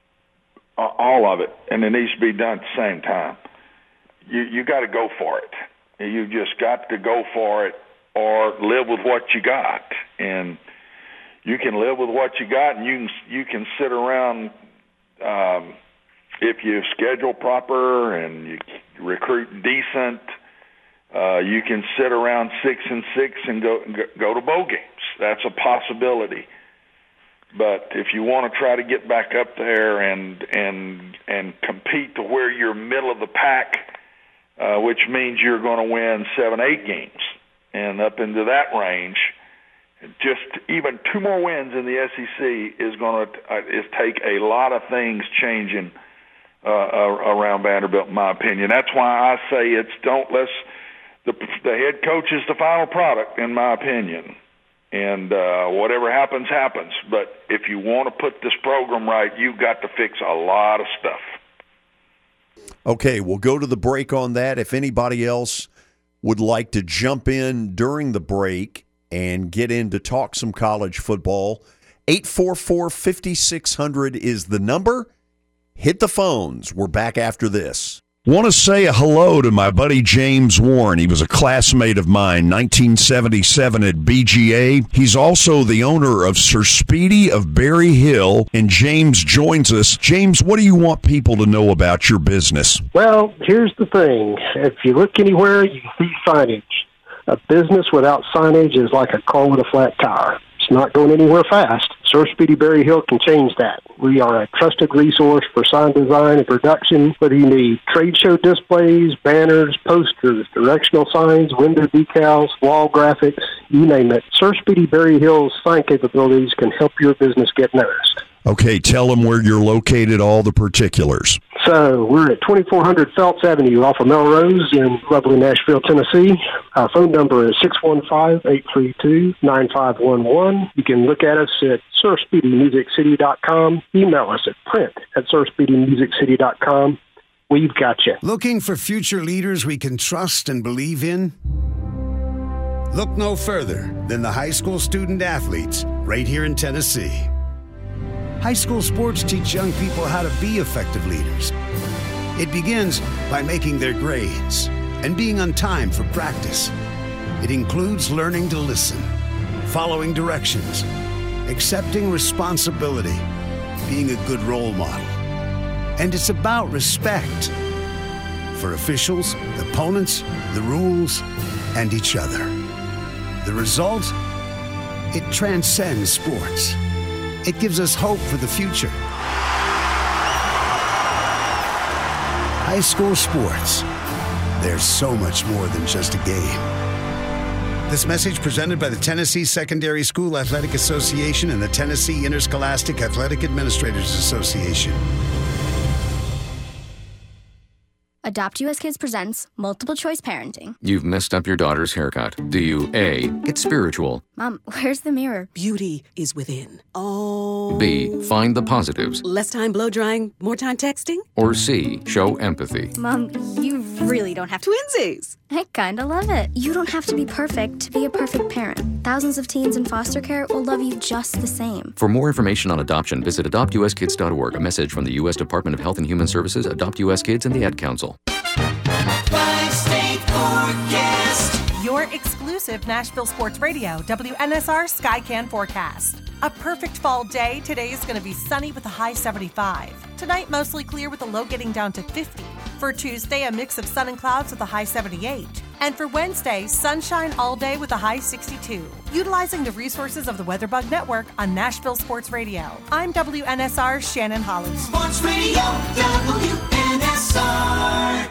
All of it, and it needs to be done at the same time. You you got to go for it. You just got to go for it, or live with what you got. And you can live with what you got, and you can you can sit around um, if you schedule proper and you recruit decent. Uh, you can sit around six and six and go go to bowl games. That's a possibility. But if you want to try to get back up there and and and compete to where you're middle of the pack, uh, which means you're going to win seven, eight games, and up into that range, just even two more wins in the S E C is going to uh, is take a lot of things changing uh, around Vanderbilt, in my opinion. That's why I say it's don't let's the the head coach is the final product, in my opinion. And uh, whatever happens, happens. But if you want to put this program right, you've got to fix a lot of stuff. Okay, we'll go to the break on that. If anybody else would like to jump in during the break and get in to talk some college football, eight four four, five six zero zero is the number. Hit the phones. We're back after this. Want to say a hello to my buddy James Warren. He was a classmate of mine, nineteen seventy-seven at B G A. He's also the owner of Sir Speedy of Berry Hill, and James joins us. James, what do you want people to know about your business? Well, here's the thing. If you look anywhere, you see signage. A business without signage is like a car with a flat tire. It's not going anywhere fast. Sir Speedy Berry Hill can change that. We are a trusted resource for sign design and production, whether you need trade show displays, banners, posters, directional signs, window decals, wall graphics, you name it. Sir Speedy Berry Hill's sign capabilities can help your business get noticed. Okay, tell them where you're located, all the particulars. So we're at twenty-four hundred Phelps Avenue off of Melrose in lovely Nashville, Tennessee. Our phone number is six one five, eight three two, nine five one one. You can look at us at sir speedy music city dot com. Email us at print at sir speedy music city dot com. We've got you. Looking for future leaders we can trust and believe in? Look no further than the high school student athletes right here in Tennessee. High school sports teach young people how to be effective leaders. It begins by making their grades and being on time for practice. It includes learning to listen, following directions, accepting responsibility, being a good role model. And it's about respect for officials, opponents, the rules, and each other. The result? It transcends sports. It gives us hope for the future. High school sports. There's so much more than just a game. This message presented by the Tennessee Secondary School Athletic Association and the Tennessee Interscholastic Athletic Administrators Association. Adopt U S Kids presents Multiple Choice Parenting. You've messed up your daughter's haircut. Do you A, get spiritual? Mom, where's the mirror? Beauty is within. Oh. B, find the positives? Less time blow drying, more time texting? Or C, show empathy? Mom, you really don't have to. Twinsies! I kinda love it. You don't have to be perfect to be a perfect parent. Thousands of teens in foster care will love you just the same. For more information on adoption, visit adopt u s kids dot org. A message from the U S Department of Health and Human Services, Adopt U S Kids, and the Ad Council. Five-state forecast. Your exclusive Nashville Sports Radio, W N S R Skycan forecast. A perfect fall day. Today is going to be sunny with a high seventy-five. Tonight, mostly clear with a low getting down to fifty. For Tuesday, a mix of sun and clouds with a high seventy-eight. And for Wednesday, sunshine all day with a high sixty-two. Utilizing the resources of the WeatherBug Network on Nashville Sports Radio. I'm W N S R's Shannon Holly. Sports Radio W N S R.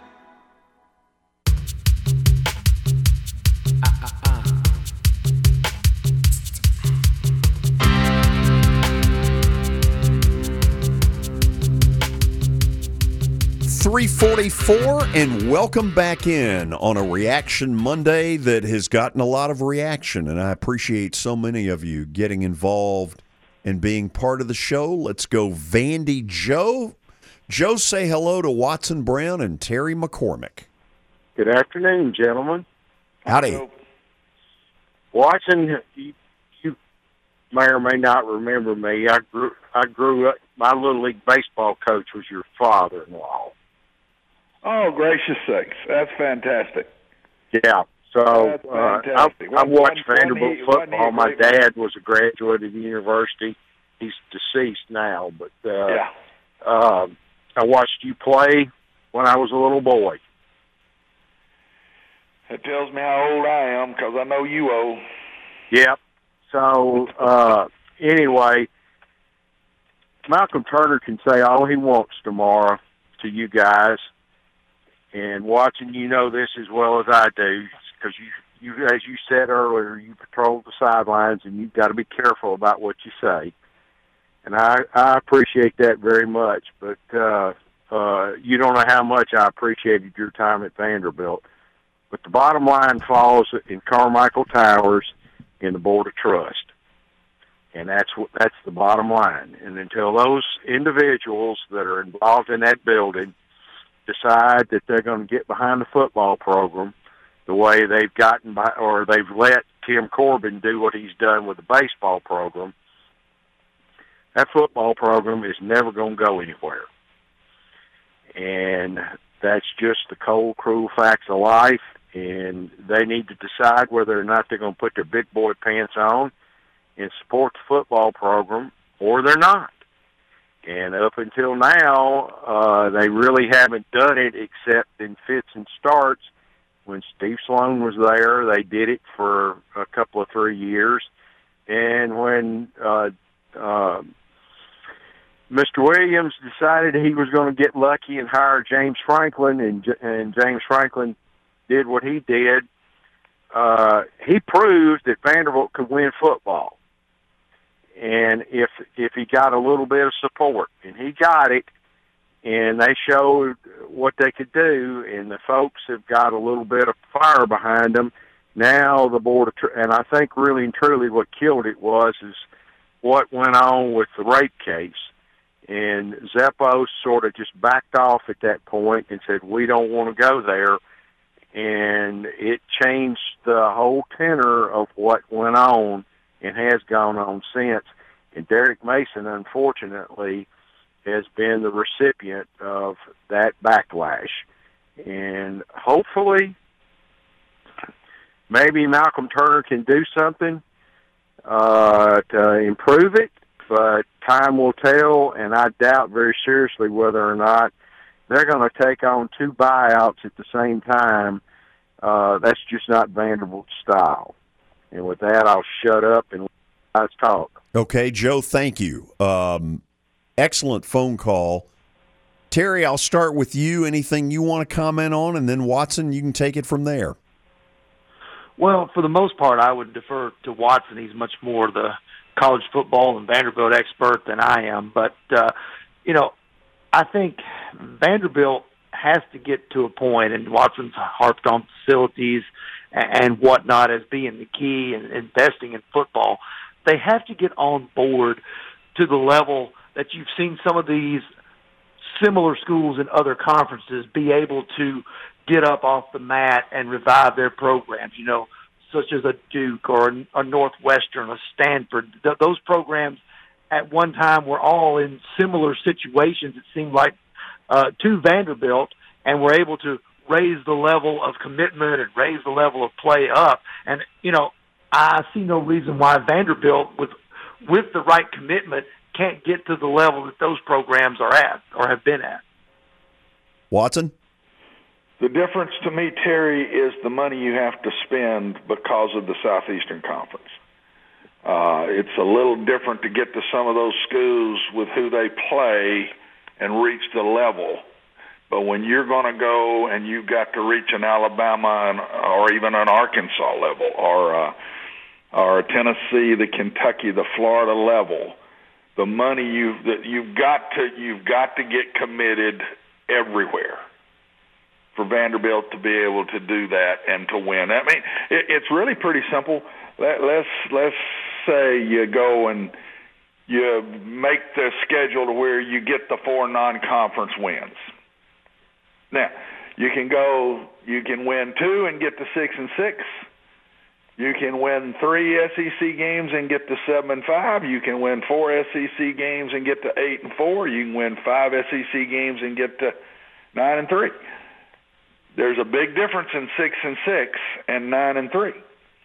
three forty-four, and welcome back in on a Reaction Monday that has gotten a lot of reaction, and I appreciate so many of you getting involved and being part of the show. Let's go Vandy Joe. Joe, say hello to Watson Brown and Terry McCormick. Good afternoon, gentlemen. Howdy. Watson, you, you may or may not remember me. I grew, I grew up, my Little League baseball coach was your father-in-law. Oh, gracious sakes. That's fantastic. Yeah. So That's uh, fantastic. I, I watched Wasn't- Vanderbilt wasn't he- wasn't he football. a My great man? dad was a graduate of the university. He's deceased now, but uh, Yeah. uh, I watched you play when I was a little boy. It tells me how old I am because I know you old. Yep. So uh, anyway, Malcolm Turner can say all he wants tomorrow to you guys. And Watson, you know this as well as I do, because you, you, as you said earlier, you patrol the sidelines, and you've got to be careful about what you say. And I, I appreciate that very much. But uh, uh, you don't know how much I appreciated your time at Vanderbilt. But the bottom line falls in Carmichael Towers in the Board of Trust. And that's what that's the bottom line. And until those individuals that are involved in that building decide that they're going to get behind the football program the way they've gotten by, or they've let Tim Corbin do what he's done with the baseball program, that football program is never going to go anywhere. And that's just the cold, cruel facts of life. And they need to decide whether or not they're going to put their big boy pants on and support the football program, or they're not. And up until now, uh, they really haven't done it except in fits and starts. When Steve Sloan was there, they did it for a couple of three years. And when uh, uh, Mister Williams decided he was going to get lucky and hire James Franklin, and, and James Franklin did what he did, uh, he proved that Vanderbilt could win football. And if if he got a little bit of support, and he got it, and they showed what they could do, and the folks have got a little bit of fire behind them, now the board of, and I think really and truly what killed it was is what went on with the rape case. And Zeppos sort of just backed off at that point and said, we don't want to go there. And it changed the whole tenor of what went on and has gone on since. And Derek Mason, unfortunately, has been the recipient of that backlash. And hopefully, maybe Malcolm Turner can do something uh, to improve it, but time will tell, and I doubt very seriously whether or not they're going to take on two buyouts at the same time. Uh, that's just not Vanderbilt's style. And with that, I'll shut up and let's talk. Okay, Joe, thank you. Um, excellent phone call. Terry, I'll start with you. Anything you want to comment on? And then, Watson, you can take it from there. Well, for the most part, I would defer to Watson. He's much more the college football and Vanderbilt expert than I am. But, uh, you know, I think Vanderbilt has to get to a point, and Watson's harped on facilities and whatnot as being the key in investing in football. They have to get on board to the level that you've seen some of these similar schools in other conferences be able to get up off the mat and revive their programs, you know, such as a Duke or a Northwestern, a Stanford. Th- those programs at one time were all in similar situations, it seemed like, uh, to Vanderbilt, and were able to raise the level of commitment and raise the level of play up. And, you know, I see no reason why Vanderbilt, with with the right commitment, can't get to the level that those programs are at or have been at. Watson? The difference to me, Terry, is the money you have to spend because of the Southeastern Conference. Uh, it's a little different to get to some of those schools with who they play and reach the level. But when you're going to go and you've got to reach an Alabama and, or even an Arkansas level or uh, or a Tennessee, the Kentucky, the Florida level, the money you've that you've got to you've got to get committed everywhere for Vanderbilt to be able to do that and to win. I mean, it, it's really pretty simple. Let, let's let's say you go and you make the schedule to where you get the four non-conference wins. Now, you can go, you can win two and get to six and six. You can win three S E C games and get to seven and five. You can win four S E C games and get to eight and four. You can win five S E C games and get to nine and three. There's a big difference in six and six and nine and three.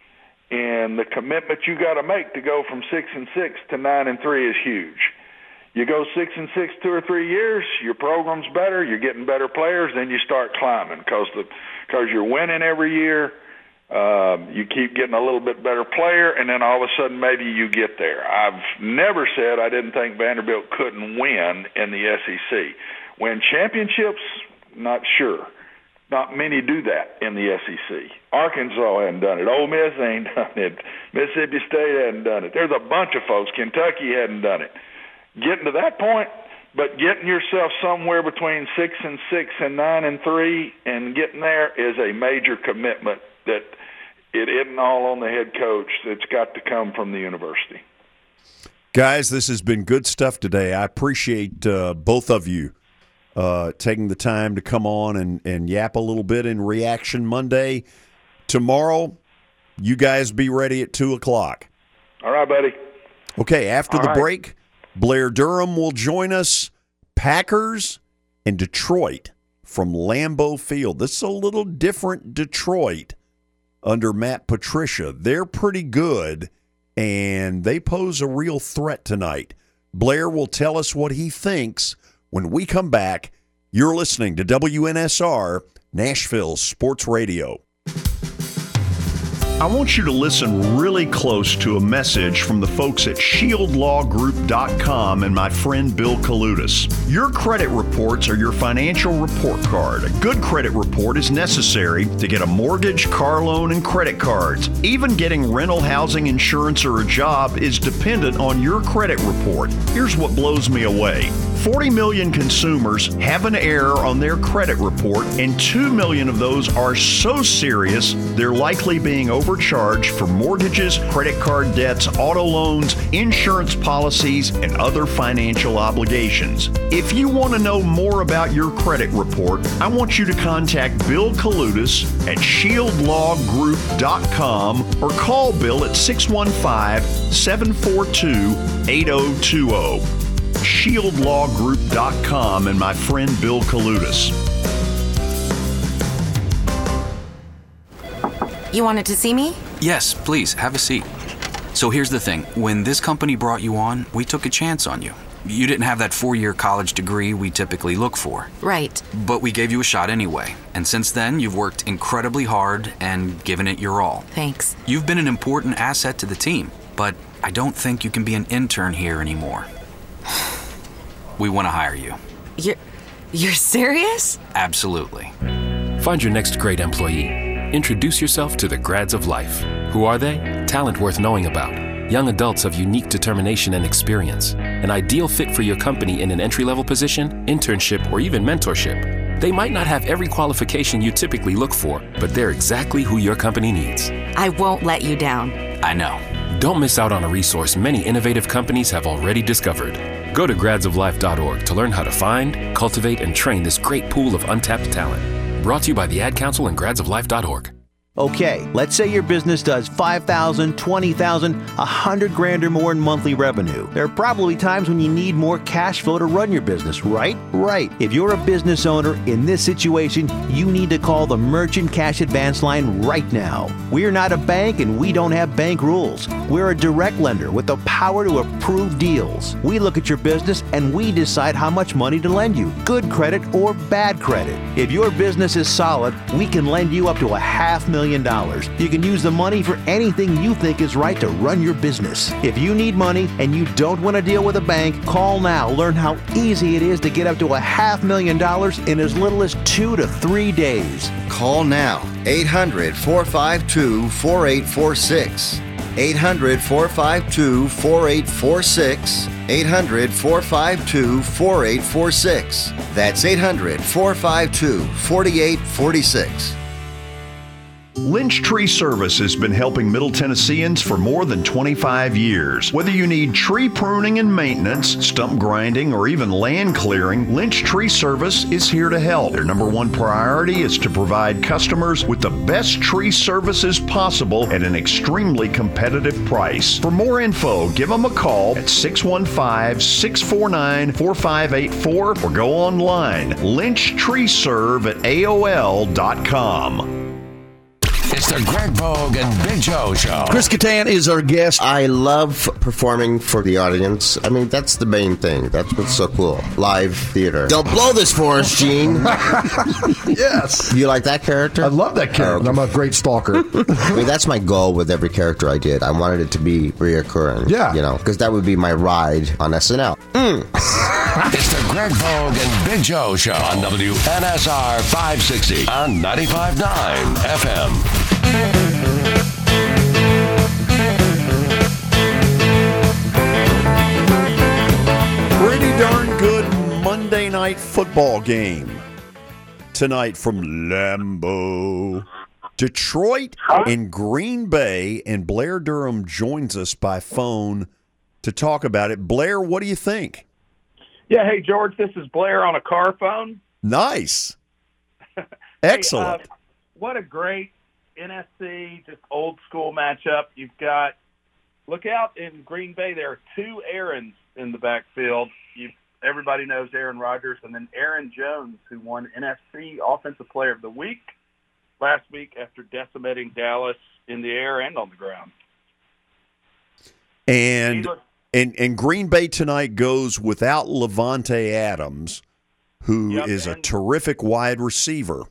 And the commitment you got to make to go from six and six to nine and three is huge. You go six and six two or three years, your program's better, you're getting better players, then you start climbing because the because you're winning every year. Uh, you keep getting a little bit better player, and then all of a sudden maybe you get there. I've never said I didn't think Vanderbilt couldn't win in the S E C. Win championships, not sure. Not many do that in the S E C. Arkansas hadn't done it. Ole Miss ain't done it. Mississippi State hadn't done it. There's a bunch of folks. Kentucky hadn't done it. Getting to that point, but getting yourself somewhere between six and six and nine and three and getting there is a major commitment that it isn't all on the head coach. It's got to come from the university. Guys, this has been good stuff today. I appreciate uh, both of you uh, taking the time to come on and, and yap a little bit in Reaction Monday. Tomorrow, you guys be ready at two o'clock. All right, buddy. Okay, after all the right. break, Blair Durham will join us. Packers and Detroit from Lambeau Field. This is a little different Detroit under Matt Patricia. They're pretty good, and they pose a real threat tonight. Blair will tell us what he thinks when we come back. You're listening to W N S R, Nashville Sports Radio. I want you to listen really close to a message from the folks at shield law group dot com and my friend Bill Kaludis. Your credit reports are your financial report card. A good credit report is necessary to get a mortgage, car loan, and credit cards. Even getting rental housing insurance or a job is dependent on your credit report. Here's what blows me away. forty million consumers have an error on their credit report, and two million of those are so serious they're likely being overcharged for mortgages, credit card debts, auto loans, insurance policies, and other financial obligations. If you want to know more about your credit report, I want you to contact Bill Kaludis at shield law group dot com or call Bill at six one five, seven four two, eight zero two zero. shield law group dot com and my friend Bill Kaludis. You wanted to see me? Yes, please, have a seat. So here's the thing. When this company brought you on, we took a chance on you. You didn't have that four-year college degree we typically look for. Right. But we gave you a shot anyway. And since then, you've worked incredibly hard and given it your all. Thanks. You've been an important asset to the team, but I don't think you can be an intern here anymore. We want to hire you. You're, you're serious? Absolutely. Find your next great employee. Introduce yourself to the Grads of Life. Who are they? Talent worth knowing about. Young adults of unique determination and experience. An ideal fit for your company in an entry-level position, internship, or even mentorship. They might not have every qualification you typically look for, but they're exactly who your company needs. I won't let you down. I know. Don't miss out on a resource many innovative companies have already discovered. Go to grads of life dot org to learn how to find, cultivate, and train this great pool of untapped talent. Brought to you by the Ad Council and grads of life dot org. Okay, let's say your business does five thousand, twenty thousand, one hundred grand or more in monthly revenue. There are probably times when you need more cash flow to run your business, right? Right. If you're a business owner in this situation, you need to call the Merchant Cash Advance line right now. We're not a bank and we don't have bank rules. We're a direct lender with the power to approve deals. We look at your business and we decide how much money to lend you, good credit or bad credit. If your business is solid, we can lend you up to a half million dollars. You can use the money for anything you think is right to run your business. If you need money and you don't want to deal with a bank, call now. Learn how easy it is to get up to a half million dollars in as little as two to three days. Call now. eight hundred, four five two, four eight four six. eight hundred, four five two, four eight four six. eight hundred, four five two, four eight four six. That's eight hundred, four five two, four eight four six. Lynch Tree Service has been helping Middle Tennesseans for more than twenty-five years. Whether you need tree pruning and maintenance, stump grinding, or even land clearing, Lynch Tree Service is here to help. Their number one priority is to provide customers with the best tree services possible at an extremely competitive price. For more info, give them a call at six one five, six four nine, four five eight four or go online, lynch tree serve at A O L dot com. It's the Greg Bogue and Big Joe Show. Chris Kattan is our guest. I love performing for the audience. I mean, that's the main thing. That's what's so cool. Live theater. Don't blow this for us, Gene. Yes. You like that character? I love that character. Oh, I'm a great stalker. I mean, that's my goal with every character I did. I wanted it to be reoccurring. Yeah. You know, because that would be my ride on S N L. Mm. It's the Greg Bogue and Big Joe Show on W N S R five sixty on ninety-five point nine F M. Pretty darn good Monday night football game tonight from Lambeau. Detroit and Green Bay, and Blair Durham joins us by phone to talk about it. Blair, what do you think? Yeah, hey, George, this is Blair on a car phone. Nice. Excellent. Hey, uh, what a great N F C, just old school matchup. You've got, look out in Green Bay, there are two Aarons in the backfield. You, everybody knows Aaron Rodgers, and then Aaron Jones, who won N F C Offensive Player of the Week last week after decimating Dallas in the air and on the ground. And and, and Green Bay tonight goes without Levante Adams, who Yep, is a and- terrific wide receiver.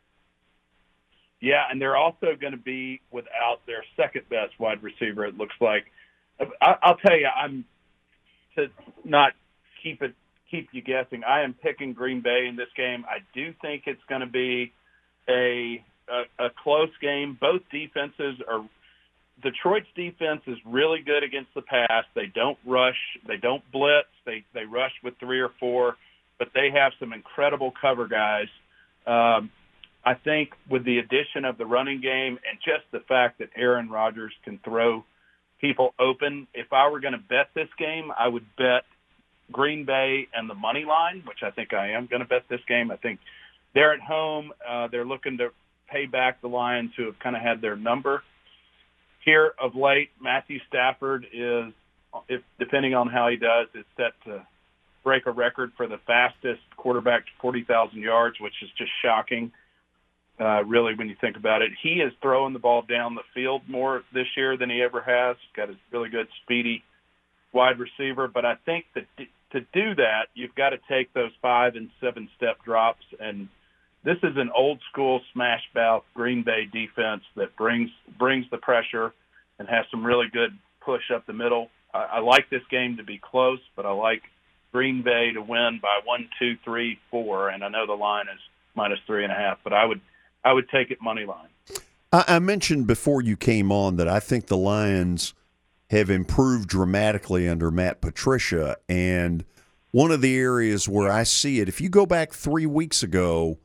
Yeah, and they're also going to be without their second-best wide receiver, it looks like. I, I'll tell you, I'm to not keep it keep you guessing. I am picking Green Bay in this game. I do think it's going to be a, a a close game. Both defenses are. Detroit's defense is really good against the pass. They don't rush. They don't blitz. They they rush with three or four, but they have some incredible cover guys. Um, I think with the addition of the running game and just the fact that Aaron Rodgers can throw people open, if I were going to bet this game, I would bet Green Bay and the money line, which I think I am going to bet this game. I think they're at home. Uh, they're looking to pay back the Lions, who have kind of had their number here of late. Matthew Stafford is, if depending on how he does, is set to break a record for the fastest quarterback to forty thousand yards, which is just shocking. Uh, really, when you think about it, he is throwing the ball down the field more this year than he ever has. He's got a really good, speedy wide receiver. But I think that d- to do that, you've got to take those five and seven step drops. And this is an old school smash mouth Green Bay defense that brings brings the pressure and has some really good push up the middle. I, I like this game to be close, but I like Green Bay to win by one, two, three, four. And I know the line is minus three and a half, but I would. I would take it money line. I, I mentioned before you came on that I think the Lions have improved dramatically under Matt Patricia, and one of the areas where I see it, if you go back three weeks ago,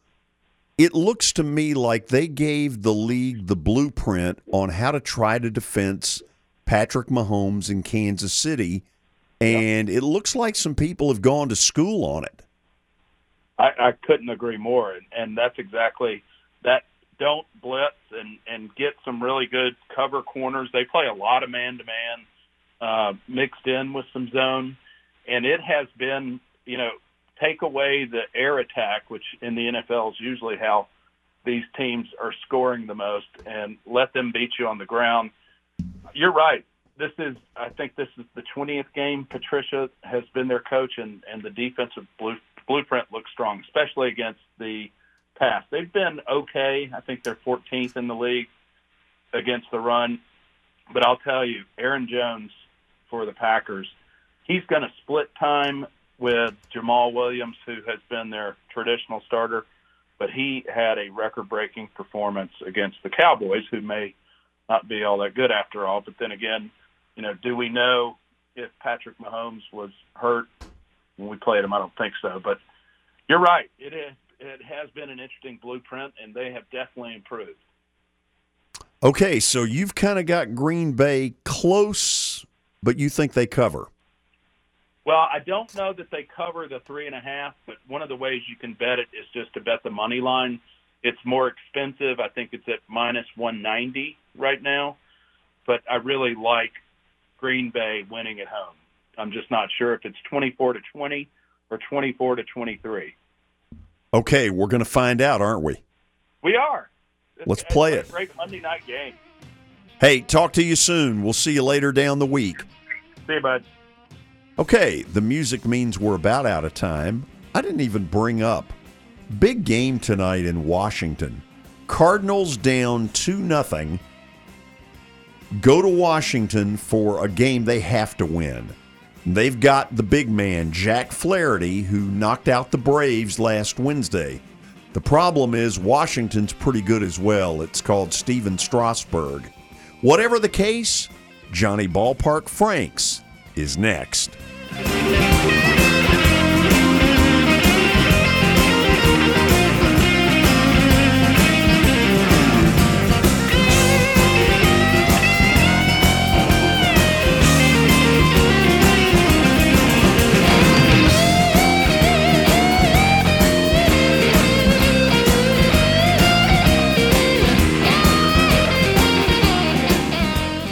it looks to me like they gave the league the blueprint on how to try to defense Patrick Mahomes in Kansas City, and it looks like some people have gone to school on it. I, I couldn't agree more, and, and that's exactly – That don't blitz and, and get some really good cover corners. They play a lot of man-to-man uh, mixed in with some zone, and it has been, you know, take away the air attack, which in the N F L is usually how these teams are scoring the most, and let them beat you on the ground. You're right. This is, I think this is the twentieth game Patricia has been their coach, and, and the defensive blue, blueprint looks strong, especially against the pass. They've been okay. I think they're fourteenth in the league against the run. But I'll tell you, Aaron Jones for the Packers, he's going to split time with Jamal Williams, who has been their traditional starter. But he had a record-breaking performance against the Cowboys, who may not be all that good after all. But then again, you know, do we know if Patrick Mahomes was hurt when we played him? I don't think so. But you're right. It is. It has been an interesting blueprint, and they have definitely improved. Okay, so you've kind of got Green Bay close, but you think they cover. Well, I don't know that they cover the three and a half, but one of the ways you can bet it is just to bet the money line. It's more expensive. I think it's at minus one ninety right now, but I really like Green Bay winning at home. I'm just not sure if it's twenty-four to twenty or twenty-four to twenty-three. Okay, we're going to find out, aren't we? We are. It's, Let's play it's it. A great Monday night game. Hey, talk to you soon. We'll see you later down the week. See you, bud. Okay, the music means we're about out of time. I didn't even bring up. Big game tonight in Washington. Cardinals down two nothing. Go to Washington for a game they have to win. They've got the big man, Jack Flaherty, who knocked out the Braves last Wednesday. The problem is Washington's pretty good as well. It's called Steven Strasburg. Whatever the case, Johnny Ballpark Franks is next.